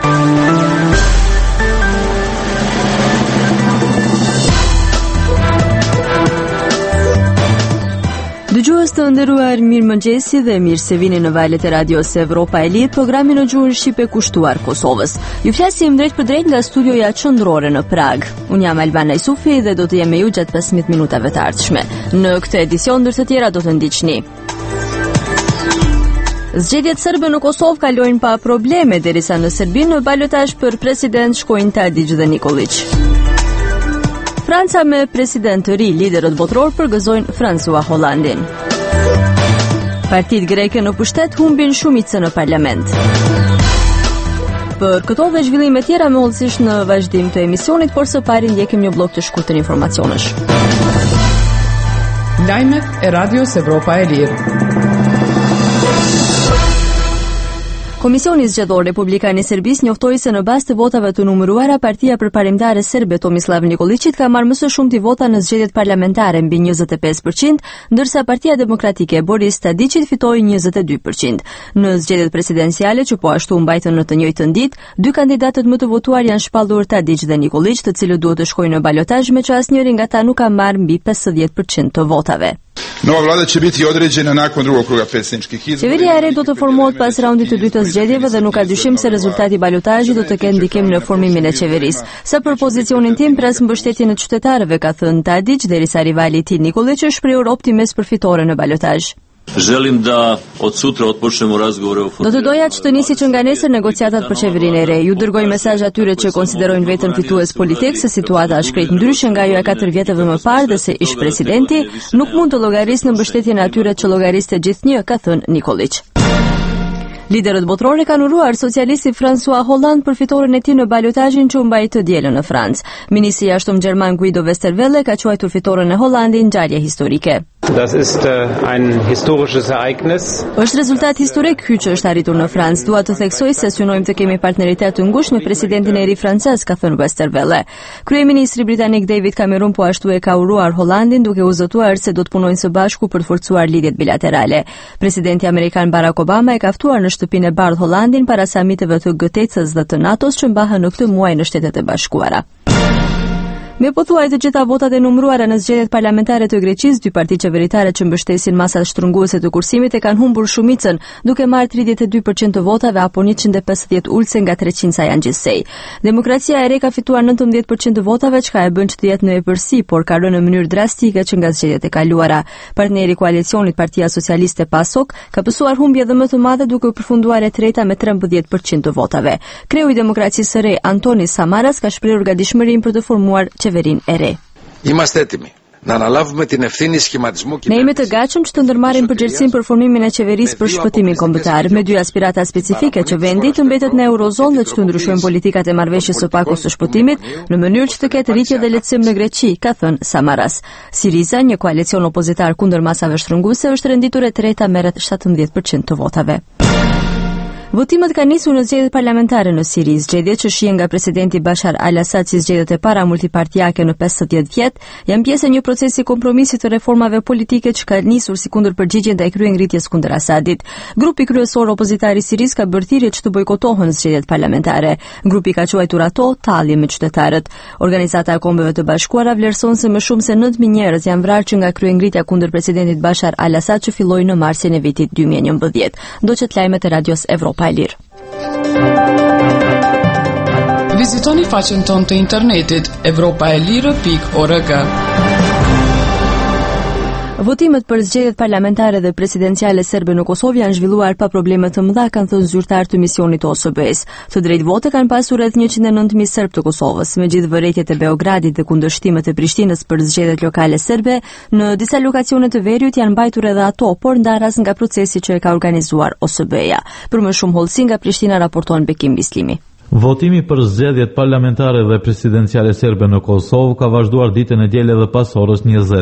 Dëgjues të nderuar, mirëmëngjesi dhe mirë se vini në valët e radios Evropa e Lirë, programi në gjuhën shqipe kushtuar Kosovës. Ju flasim drejt për drejt nga studioja qendrore në Prag. Unë jam Albana Isufi dhe do të jem me ju gjatë 15 minutave të ardhshme. Në këtë edicion ndër të tjera do të ndiqni. Zgjedhjet serbe në Kosovë kalojnë pa probleme derisa në Serbi në balotazh për president shkojnë Tadić dhe Nikolić. Franca me president të ri, liderët botror përgëzojnë François Hollandin. Partitë greke në pushtet humbin shumicën në parlament. Për këto dhe zhvillime tjera me hollësisht në vazhdim të emisionit, por së pari ndjekim një blok të shkurtër informacionesh. Lajmet e Radios Evropa e Lirë. Komisioni zgjedhor republikan i Serbisë njoftoi se në bazë të votave të numëruara, Partia Përparimtare Serbe Tomislav Nikolićit ka marrë më së shumti vota në zgjedhjet parlamentare mbi 25%, ndërsa Partia Demokratike Boris Tadićit fitoi 22%. Në zgjedhjet presidenciale që po ashtu mbajtën në të njëjtën ditë, dy kandidatët më të votuar janë shpallur Tadić dhe Nikolić, të cilët duhet të shkojnë në balotazh me që asnjëri nga ta nuk ka marrë mbi 50% të votave. Nova vlada će biti određena nakon drugog kruga predsjedničkih izbora. Qeveria e re do të formohet pas raundit të dytë të zgjedhjeve dhe nuk ka dyshim se rezultati i balotazhit do të ketë ndikim në formimin e qeverisë. Sa për pozicionin tim, pres mbështetjen e qytetarëve, ka thënë Tadić, derisa rivali i tij Nikolić është shprehur optimist për fitore në balotazh. Želim da od sutra otpočnemo razgovore o Do të doja që të nisi që nga nesër negociatat për qeverinë e re. Ju dërgoj mesazh atyre që konsiderojnë veten fitues politik se situata është krejt ndryshe nga ajo e 4 vjetëve më parë dhe se ish presidenti nuk mund të llogarisë në mbështetjen e atyre që llogariste gjithnjë, ka thënë Nikolić. Liderët botrore kanë uruar socialisti François Hollande për fitoren e tij në balotazhin që u mbaj të dielën në Francë. Ministri i jashtëm gjerman Guido Westerwelle ka quajtur fitoren e Hollandit ngjarje historike. Das ist ein historisches Ereignis. Është rezultat historik ky që është arritur në Francë. Dua të theksoj se synojmë të kemi partneritet të ngushtë me presidentin e ri francez, ka thënë Westerwelle. Kryeministri britanik David Cameron po ashtu e ka uruar Hollandin duke u zotuar se do të punojnë së bashku për të forcuar lidhjet bilaterale. Presidenti amerikan Barack Obama e ka ftuar në shtëpinë e bardhë Hollandin para samiteve të GTEC-s dhe të NATO-s që mbahen në këtë muaj në Shtetet e Bashkuara. Me pothuaj të gjitha votat e numëruara në zgjedhjet parlamentare të Greqisë, dy parti qeveritare që mbështesin masat shtrënguese të kursimit e kanë humbur shumicën, duke marrë 32% të votave apo 150 ulse nga 300 sa janë gjithsej. Demokracia e re ka fituar 19% të votave, çka e bën që të jetë në epërsi, por ka rënë në mënyrë drastike që nga zgjedhjet e kaluara. Partneri i koalicionit, Partia Socialiste PASOK, ka pësuar humbje edhe më të madhe duke përfunduar e treta me 13% të votave. Kreu i Demokracisë së re, Antonis Samaras, ka shprehur gatishmërinë për të formuar qeverinë e re. Είμαστε έτοιμοι να αναλάβουμε την ευθύνη σχηματισμού Ne jemi të gatshëm që të ndërmarrim përgjegjësinë për formimin e qeverisë për shpëtimin kombëtar, me dy aspirata specifike që vendi të mbetet në eurozonë dhe që të ndryshojnë politikat e marrëveshjes së pakos së shpëtimit në mënyrë që të ketë rritje dhe lehtësim në Greqi, ka thënë Samaras. Syriza, një koalicion opozitar kundër masave shtrënguese, është renditur e treta me rreth 17% të votave. Votimet kanë nisur në zgjedhjet parlamentare në Siri, zgjedhje që shihen nga presidenti Bashar al-Assad si zgjedhjet e para multipartiake në 50 vjet, janë pjesë e një procesi kompromisi të reformave politike që ka nisur si kundërpërgjigje ndaj kryengritjes kundër Asadit. Grupi kryesor opozitar i Siris ka bërë thirrje që të bojkotohen zgjedhjet parlamentare. Grupi ka quajtur ato tallje me qytetarët. Organizata e Kombeve të Bashkuara vlerëson se më shumë se 9000 njerëz janë vrarë që nga kryengritja kundër presidentit Bashar al-Assad që filloi në marsin e vitit 2011. Ndoqët lajmet e Radios Evropa e Lirë. Vizitoni faqen tonë të internetit evropaelire.org. Votimet për zgjedhjet parlamentare dhe presidenciale serbe në Kosovë janë zhvilluar pa probleme të mëdha, kanë thënë zyrtar të misionit të OSBE-s. Të drejtë vote kanë pasur rreth 109.000 serb të Kosovës, megjithë vërejtjet e Beogradit dhe kundërshtimet e Prishtinës për zgjedhjet lokale serbe. Në disa lokacione të veriut janë mbajtur edhe ato, por ndaras nga procesi që e ka organizuar OSBE-ja. Për më shumë hollësi nga Prishtina raporton Bekim Bislimi. Votimi për zgjedhjet parlamentare dhe presidenciale serbe në Kosovë ka vazhduar ditën e diel edhe pas orës 20.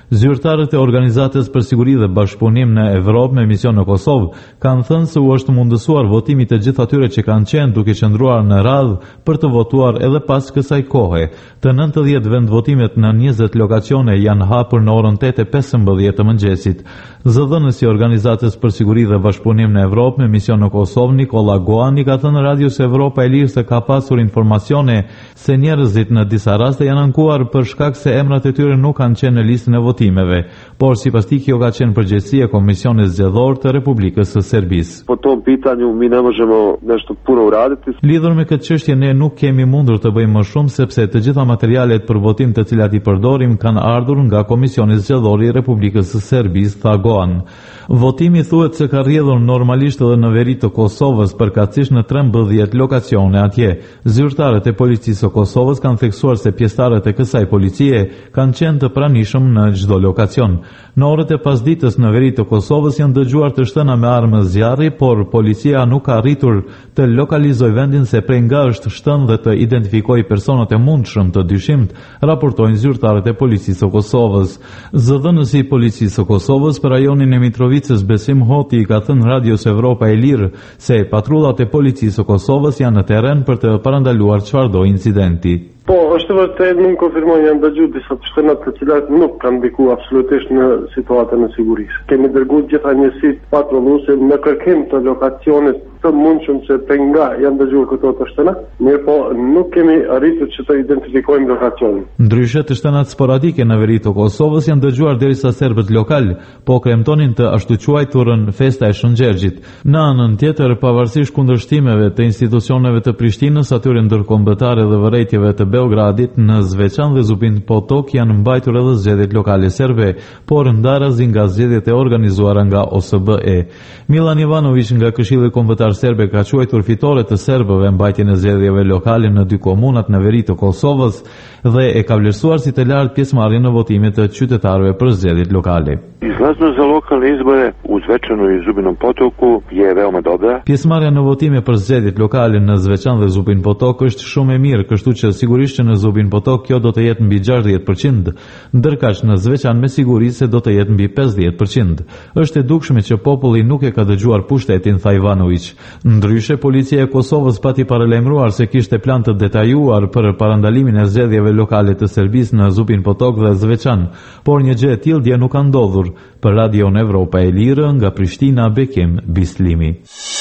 Zyrtarët e Organizatës për Siguri dhe Bashkëpunim në Evropë me mision në Kosovë kanë thënë se u është mundësuar votimi të gjithë atyre që kanë qenë duke qëndruar në radhë për të votuar edhe pas kësaj kohe. Të 90 vendvotimet në 20 lokacione janë hapur në orën 8:15 të mëngjesit. Zëdhënësi i Organizatës për Siguri dhe Bashkëpunim në Evropë me mision në Kosovë, Nikola Goani, ka thënë Radios Evropa e Lirë se ka pasur informacione se njerëzit në disa raste janë ankuar për shkak se emrat e tyre nuk kanë qenë në listën e votimeve, por sipas tij kjo ka qenë përgjegjësia e Komisionit Zgjedhor të Republikës së Serbisë. Po tom pitanju mi ne možemo nešto puno uraditi. Lidhur me këtë çështje ne nuk kemi mundur të bëjmë më shumë sepse të gjitha materialet për votim të cilat i përdorim kanë ardhur nga Komisioni Zgjedhor i Republikës së Serbisë, tha Goan. Votimi thuhet se ka rrjedhur normalisht edhe në veri të Kosovës, përkatësisht në 13 lokacione atje. Zyrtarët e policisë së Kosovës kanë theksuar se pjesëtarët e kësaj policie kanë qenë të pranishëm në çdo lokacion. Në orët e pasdites në veri të Kosovës janë dëgjuar të shtëna me armë zjarri, por policia nuk ka arritur të lokalizojë vendin se prej nga është shtënë dhe të identifikojë personat e mundshëm të dyshimt, raportojnë zyrtarët e policisë së Kosovës. Zëdhënësi i policisë së Kosovës për rajonin e Mitrovicës, Besim Hoti, ka thënë Radios Evropa e Lirë se patrullat e policisë së Kosovës janë në terren për të parandaluar çfarëdo incidenti. Po, është vërtet, nuk konfirmoj, janë dëgjuar disa shtënat të cilat nuk kanë ndikuar absolutisht në situatën e sigurisë. Kemi dërguar gjitha njësitë patrulluese në kërkim të lokacionit të mundshëm se prej nga janë dëgjuar këto të shtëna, mirë po nuk kemi arritur që të identifikojmë lokacionin. Ndryshe të shtënat sporadike në veri të Kosovës janë dëgjuar derisa serbët lokal po kremtonin të ashtu quajturën festa e Shëngjergjit. Në anën tjetër, pavarësisht kundërshtimeve të institucioneve të Prishtinës, atyre ndërkombëtare dhe vërejtjeve të Beogradit, në Zveçan dhe Zupin Potok janë mbajtur edhe zgjedhjet lokale serbe, por ndarazi nga zgjedhjet e organizuara nga OSBE. Milan Ivanović nga Këshilli Kombëtar serbe ka quajtur fitore të serbëve mbajtjen e zgjedhjeve lokale në 2 komunat në veri të Kosovës dhe e ka vlerësuar si të lartë pjesëmarrjen në votimet të qytetarëve për zgjedhjet lokale. Izlaznost za lokalne izbore u Zvečanu i Zubinom Potoku je veoma dobra. Pjesëmarrja në votime për zgjedhjet lokale në Zveçan dhe Zubin Potok është shumë e mirë, kështu që sigurisht që në Zubin Potok kjo do të jetë mbi 60%, ndërkaq në Zveçan me siguri se do të jetë mbi 50%. Është e dukshme që populli nuk e ka dëgjuar pushtetin, tha Ivanović. Ndryshe, policia e Kosovës pati paralajmëruar se kishte plan të detajuar për parandalimin e zgjedhjeve lokale të Serbisë në Zubin Potok dhe Zveçan, por një gjë e tillë dje nuk ka ndodhur. Për Radion Evropa e Lirë, nga Prishtina, Bekim Bislimi.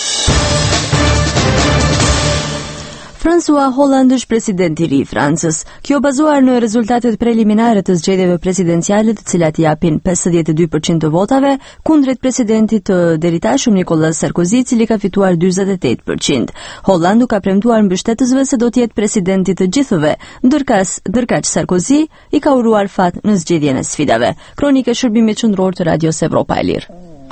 François Hollande është presidenti i ri i Francës. Kjo bazuar në rezultatet preliminare të zgjedhjeve presidenciale, të cilat i japin 52% të votave kundrejt presidentit të deritashëm Nicolas Sarkozy, i cili ka fituar 48%. Hollande ka premtuar mbështetësve se do të jetë presidenti të gjithëve, ndërkaq Sarkozy i ka uruar fat në zgjedhjen e sfidave. Kronika e shërbimit qendror të Radios Evropa e Lirë.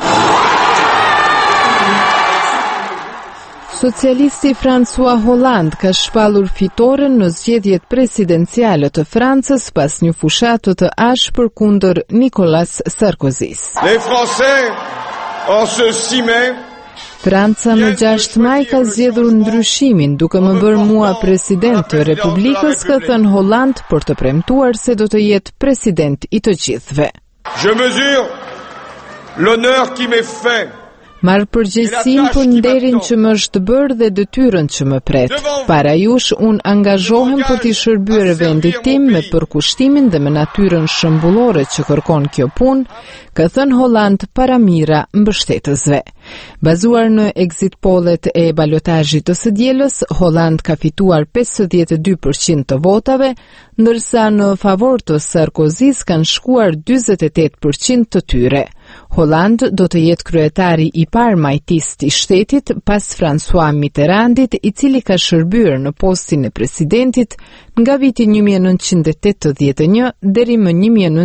Socialisti François Hollande ka shpallur fitoren në zgjedhjet presidenciale të Francës pas një fushatë të ashpër kundër Nicolas Sarkozys. Les Français en ce 6 mai Franca më 6 maj ka zgjedhur ndryshimin, duke më bërë mua president të Republikës, ka thënë Hollande për të premtuar se do të jetë president i të gjithëve. Je mesure l'honneur qui m'est fait. Marë përgjegjësinë për nderin që më është bërë dhe detyrën që më pret. Para jush, unë angazhohem për t'i shërbyer vendit tim me përkushtimin dhe me natyrën shëmbullore që kërkon kjo punë, ka thënë Hollande para mira mbështetësve. Bazuar në exit pollet e balotazhit të së dielës, Hollande ka fituar 52% të votave, ndërsa në favor të Sarkozys kanë shkuar 48% të tyre. Hollande do të jetë kryetari i parë majtist i shtetit pas François Mitterrandit, i cili ka shërbyer në postin e presidentit nga viti 1981 deri më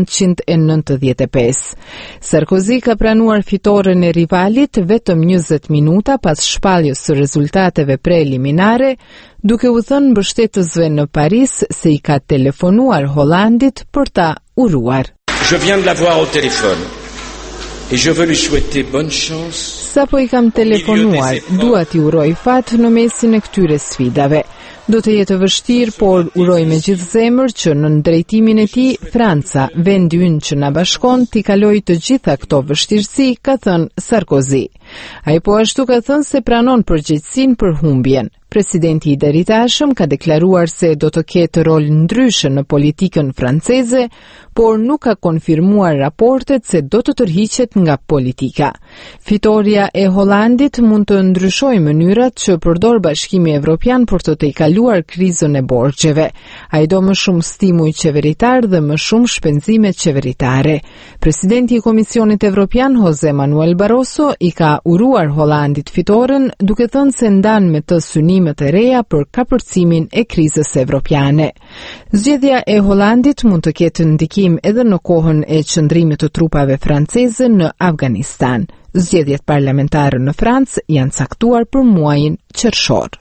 1995. Sarkozy ka pranuar fitoren e rivalit vetëm 20 minuta pas shpalljes së rezultateve preliminare, duke u thënë mbështetësve në Paris se i ka telefonuar Hollandit për ta uruar. Je viens de la voir au téléphone. et je veux lui souhaiter bonne chance. Sapo I kam telefonuar, dua t'i uroj fat në mesin e këtyre sfidave. Do të jetë vështirë, por uroj me gjithë zemër që në drejtimin e tij Franca, vendi ynë që na bashkon, t'i kalojë të gjitha këto vështirësi, ka thënë Sarkozy. Ai po ashtu ka thënë se pranon përgjegjësinë për humbjen. Presidenti I deritashëm ka deklaruar se do të ketë rol ndryshe në politikën franceze, por nuk ka konfirmuar raportet se do të tërhiqet nga politika. Fitoria e Hollandit mund të ndryshojë mënyrat që përdor Bashkimi Evropian për të tejkaluar krizën e borxheve. Ai do më shumë stimuj qeveritar dhe më shumë shpenzime qeveritare. Presidenti I Komisionit Evropian Jose Manuel Barroso I ka uruar Hollandit fitoren, duke thënë se ndan me të synimet e reja për kapërcimin e krizës evropiane. Zgjedhja e Hollandit mund të ketë ndikim edhe në kohën e qëndrimit të trupave franceze në Afganistan. Zgjedhjet parlamentare në Francë janë caktuar për muajin qershor.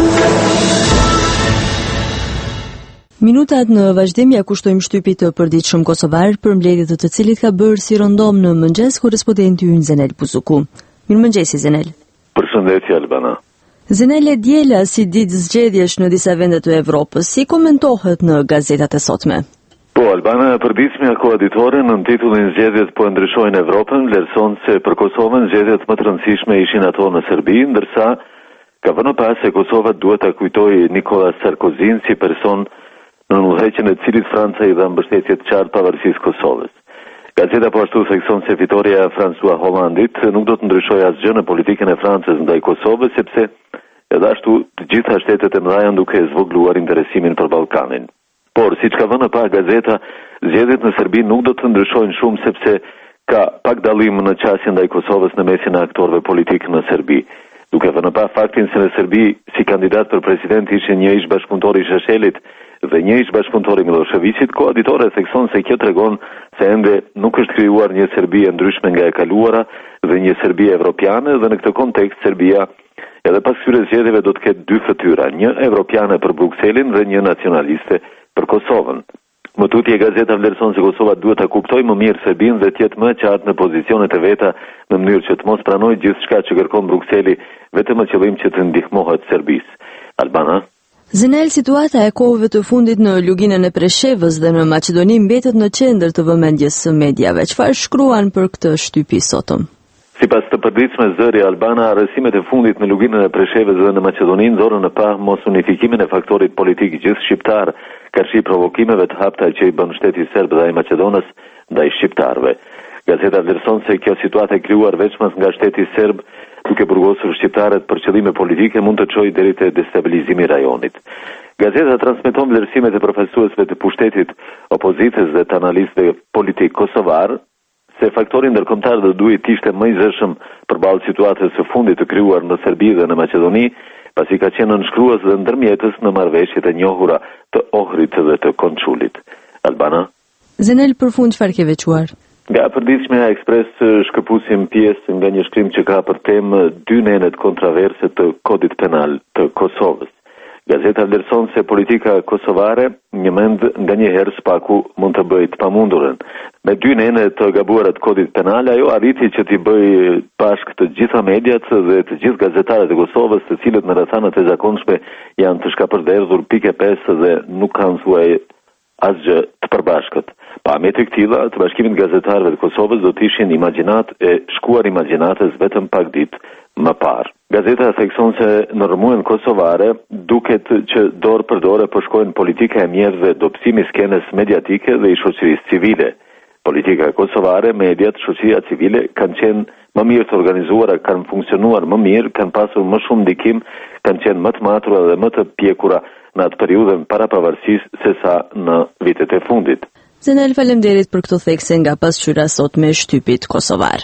Minutat në vazhdim ja kushtojmë shtypit të përditshëm kosovar për mbledhjet të cilit ka bërë si rondom në mëngjes korrespondenti ynë Zenel Buzuku. Mirëmëngjesi Zenel. Përshëndetje Albana. Zenel, djela si ditë zgjedhjesh në disa vende të Evropës, si komentohet në gazetat e sotme? Po, Albana, përditshmja koaditore në titullin zgjedhjet po ndryshojnë Evropën, vlerëson se për Kosovën zgjedhjet më të rëndësishme ishin ato në Serbi, ndërsa ka vënë pas se Kosova duhet ta kujtojë Nicolas Sarkozyn si person në udhëheqjen e cilit Franca I dha mbështetje të qartë pavarësisë Kosovës. Gazeta po ashtu thekson se fitoria e François Hollandit nuk do të ndryshojë asgjë në politikën e Francës ndaj Kosovës, sepse edhe ashtu të gjitha shtetet e mëdha janë duke zvogëluar interesimin për Ballkanin. Por, siç ka vënë pa gazeta, zgjedhjet në Serbi nuk do të ndryshojnë shumë sepse ka pak dallim në qasjen ndaj Kosovës në mesin e aktorëve politikë në Serbi. Duke vënë pa faktin se në Serbi si kandidat për president ishin një ish bashkëpunëtor I Sheshelit dhe një ish bashkëpunëtor I Miloševićit, koaditore thekson se kjo tregon se ende nuk është krijuar një Serbi e ndryshme nga e kaluara dhe një Serbi evropiane dhe në këtë kontekst Serbia edhe pas këtyre zgjedhjeve do të ketë dy fytyra, një evropiane për Brukselin dhe një nacionaliste për Kosovën. Më tutje gazeta vlerëson se Kosova duhet ta kuptojë më mirë Serbinë dhe të jetë më qartë në pozicionet e veta në mënyrë që të mos pranojë gjithçka që kërkon Brukseli vetëm në qëllim që të ndihmohet Serbisë. Albana. Zenel, situata e kohëve të fundit në luginën e Preshevës dhe në Maqedoni mbetet në qendër të vëmendjes së mediave. Çfarë shkruan për këtë shtypi sotëm? Sipas të përditshme zëri Albana, arrestimet e fundit në luginën e Preshevës dhe në Maqedoni nxorën në pa mos unifikimin e faktorit politik gjithë shqiptar, karshi provokimeve të hapta që I bën shteti serb dhe I Maqedonës ndaj shqiptarëve. Gazeta vlerëson se kjo situatë e krijuar veçmas nga shteti serb duke burgosur shqiptarët për qëllime politike mund të çojë deri te destabilizimi I rajonit. Gazeta transmeton vlerësimet e përfaqësuesve të pushtetit, opozitës dhe të analistëve politik kosovar se faktori ndërkombëtar do duhet të ishte më I zëshëm përballë situatës së fundit të krijuar në Serbi dhe në Maqedoni, pasi ka qenë nënshkrues dhe ndërmjetës në marrëveshjet e njohura të Ohrit dhe të Konçulit. Albana. Zenel, përfund çfarë ke veçuar? Nga përditshmja Ekspres shkëpusim pjesë nga një shkrim që ka për temë dy nenet kontroverse të kodit penal të Kosovës. Gazeta vlerëson se politika kosovare një mend nga një herë spaku mund të bëjë të pamundurën. Me dy nene të gabuara të kodit penal, ajo arriti që t'i bëjë pashk të gjitha mediat dhe të gjithë gazetarët e Kosovës, të cilët në rrethanat e zakonshme janë të shkapërderdhur pikë 5 dhe nuk kanë thuaj asgjë të përbashkët. Pamjet e këtilla të Bashkimit të Gazetarëve të Kosovës do të ishin imagjinat e shkuar imagjinatës vetëm pak ditë më parë. Gazeta thekson se në rrëmujen kosovare duket që dorë për dorë po shkojnë politika e mjetëve dobësimi skenës mediatike dhe I shoqërisë civile. Politika kosovare, mediat, shoqëria civile kanë qenë më mirë të organizuara, kanë funksionuar më mirë, kanë pasur më shumë ndikim, kanë qenë më të matura dhe më të pjekura në atë periudhën para pavarësisë sesa në vitet e fundit. Zenel, faleminderit për këto thekse nga pasqyra sot me shtypit kosovar.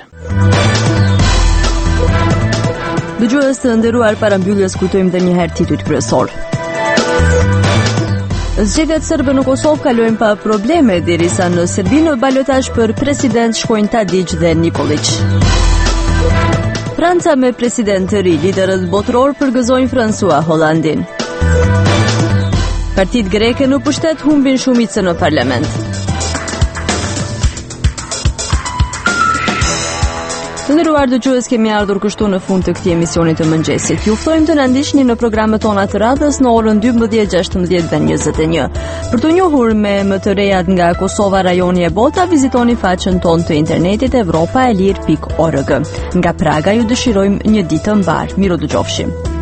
Dëgjues të nderuar, para mbylljes kujtojmë edhe një herë titujt kryesor. Zgjedhjet serbe në Kosovë kalojnë pa probleme derisa në Serbi në balotazh për president shkojnë Tadić dhe Nikolić. Franca me president të ri, liderët botëror përgëzojnë François Hollandin. Partitë greke në pushtet humbin shumicën në parlament. Të nderuar dëgjues, kemi ardhur kështu në fund të këtij emisioni të mëngjesit. Ju ftojmë të na ndiqni në programet tona të radhës në orën 12, 16 dhe 21. Për të njohur me më të rejat nga Kosova, rajoni e bota, vizitoni faqen tonë të internetit evropaelir.org. Nga Praga ju dëshirojmë një ditë të mbar. Miru dëgjofshim.